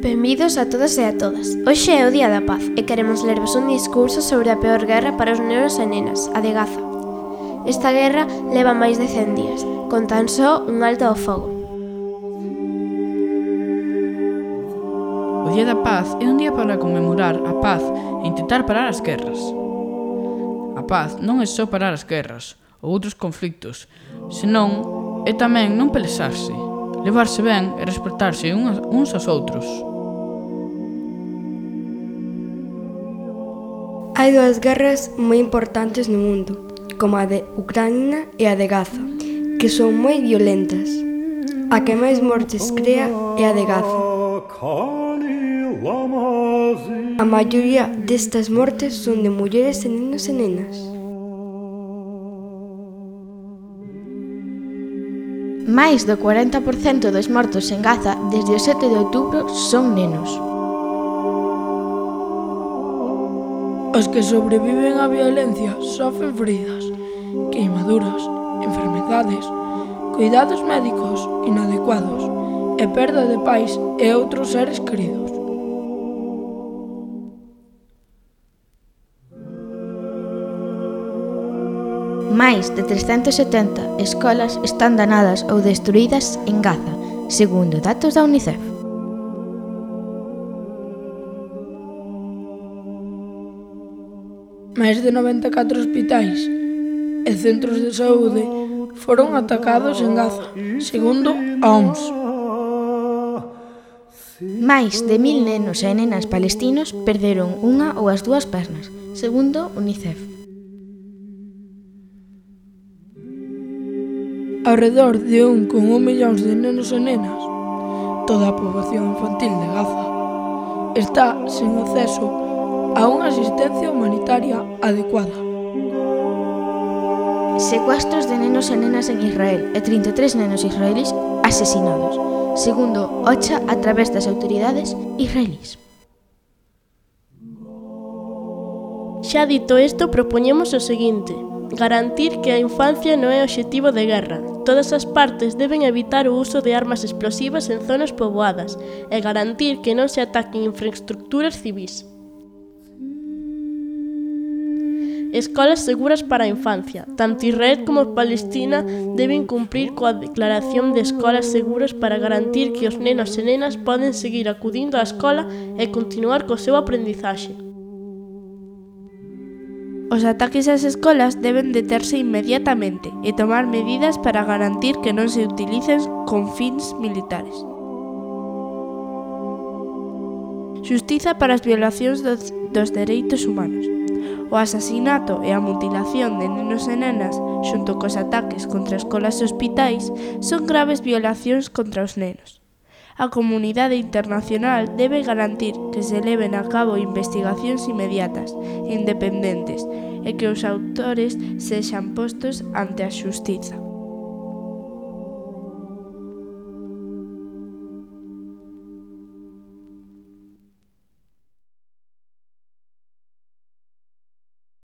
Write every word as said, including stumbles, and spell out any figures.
Benvidos a todos e a todas. Hoxe é o Día da Paz e queremos lervos un discurso sobre a peor guerra para os nenos e nenas, a de Gaza. Esta guerra leva máis de cen días, con tan só un alto ao fogo. O Día da Paz é un día para conmemorar a paz e intentar parar as guerras. A paz non é só parar as guerras ou outros conflictos, senón é tamén non pelexarse, levarse ben e respectarse uns aos outros. Hai dúas guerras moi importantes no mundo, como a de Ucraína e a de Gaza, que son moi violentas. A que máis mortes crea é a de Gaza. A maioría destas mortes son de mulleres e nenos e nenas. Máis do cuarenta por cento dos mortos en Gaza desde o sete de outubro son nenos. Os que sobreviven á violencia sofren feridas, queimaduras, enfermedades, cuidados médicos inadecuados e perda de pais e outros seres queridos. Máis de trescentas e setenta escolas están danadas ou destruídas en Gaza, segundo datos da Unicef. Máis de noventa e catro hospitais e centros de saúde foron atacados en Gaza, segundo a O M S. Máis de mil nenos e nenas palestinos perderon unha ou as dúas pernas, segundo Unicef. Alrededor de un coma un millóns de nenos e nenas, toda a poboación infantil de Gaza, está sen acceso a unha asistencia humanitaria adecuada. Secuestros de nenos e nenas en Israel e trinta e tres nenos israelís asesinados, segundo OCHA a través das autoridades israelís. Xa dito isto, propoñemos o seguinte: garantir que a infancia non é obxectivo de guerra. Todas as partes deben evitar o uso de armas explosivas en zonas poboadas e garantir que non se ataquen infraestructuras civís. Escolas seguras para a infancia. Tanto Israel como Palestina deben cumprir coa declaración de escolas seguras para garantir que os nenos e nenas poden seguir acudindo á escola e continuar co seu aprendizaxe. Os ataques ás escolas deben deterse inmediatamente e tomar medidas para garantir que non se utilicen con fins militares. Xustiza para as violacións dos, dos dereitos humanos. O asasinato e a mutilación de nenos e nenas, xunto cos ataques contra escolas e hospitais, son graves violacións contra os nenos. A comunidade internacional debe garantir que se leven a cabo investigacións inmediatas e independentes e que os autores sexan postos ante a xustiza.